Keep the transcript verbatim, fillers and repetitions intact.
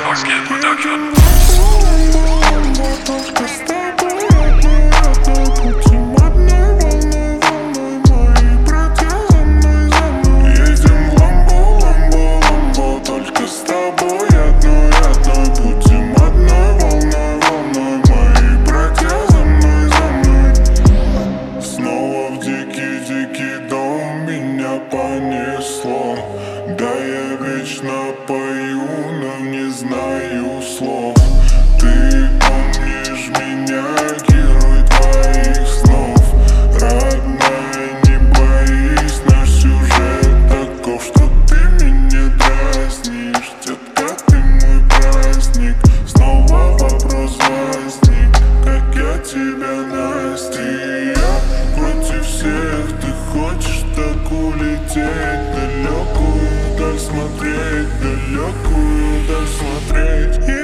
Basket Production. Только с тобой одной пути одной волной, волной мои братья за мной, за мной. Едем ламбо, ламбо, ламбо. Только с тобой одной, одной пути одной волной, волной мои братья за мной, за мной. Снова в дикий, дикий дом меня понесло. Да я вечно пою, но не знаю слов. Ты помнишь меня, герой твоих снов. Родная, не боись, наш сюжет таков, что ты меня дразнишь. Детка, ты мой праздник. Снова вопрос возник, как я тебя настиг. Я против всех, ты хочешь так улететь далекую даль смотреть, далекую даль смотреть.